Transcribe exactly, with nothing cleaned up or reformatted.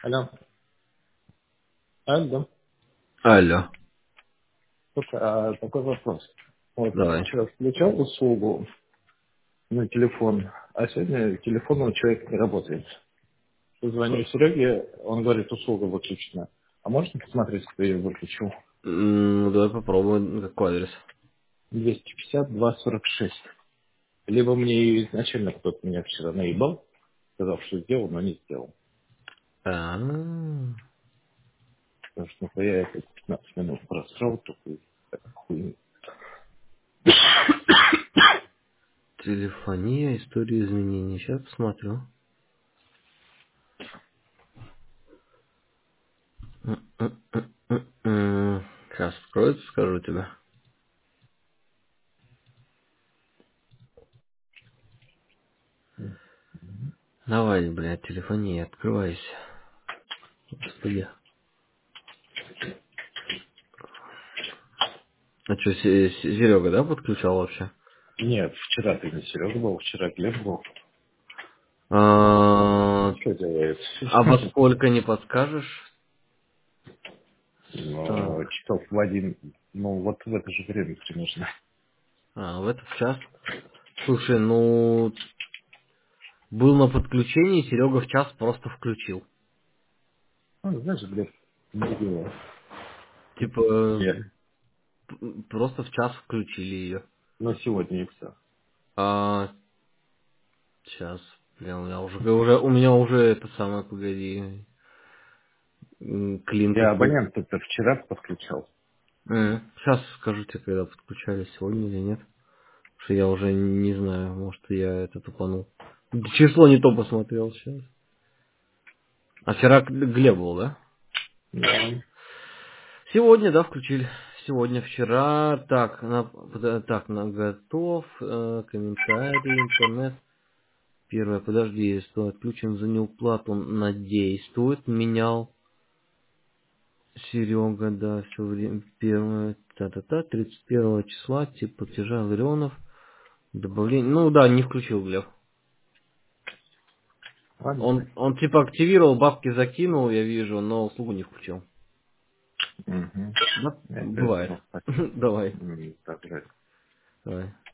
Алло. Алло. Алло, Слушай, а такой вопрос. Вот давай. вчера включал услугу на телефон, а сегодня телефон у человека не работает. Звоню Сереге, он говорит, услуга выключена. А можно посмотреть, кто ее выключил? М, Ну, давай попробуем. Какой адрес? двести пятьдесят два сорок шесть. Либо мне ее изначально кто-то меня вчера наебал, сказал, что сделал, но не сделал. А, Потому что нахуя я это пятнадцать минут просрал, такой хуйню. телефония, история изменений. Сейчас посмотрю. Сейчас откроется, скажу тебе. Давай, блядь, телефония, открывайся. Господи. А что, Серега, да, подключал вообще? Нет, вчера ты не Серега был, вчера Глеб был. А, Что делает? а во сколько не подскажешь? Ну, Так. часов в один, ну, вот в это же время примерно. А, в этот час? Слушай, ну, был на подключении, Серега в час просто включил. Ну, знаешь, блядь, не дело. Типа, Нет. п- просто в час включили ее. Но сегодня и все. А, сейчас, прям, у меня уже, уже, у меня уже это самое, погоди, м, клин Я какой. абонент-то вчера подключал. Сейчас скажу тебе, когда подключали, сегодня или нет. Потому что я уже не знаю, может я это тупанул. Число не то посмотрел сейчас. А вчера Глеб был, да? Да. Сегодня, да, включили. Сегодня, вчера. Так, на, под- так, на готов. э, комментарий, интернет. Первое, подожди, что отключен за неуплату на действует. Менял Серега, да, все время. Первое, та-та-та, тридцать первого числа, тип платежа Ларионов. Добавление. Ну да, не включил Глеб. Ладно. Он, он типа активировал, бабки закинул, я вижу, но услугу не включил. Угу. Да, Я опять бывает. снова так. Давай. М, так, блядь. Давай.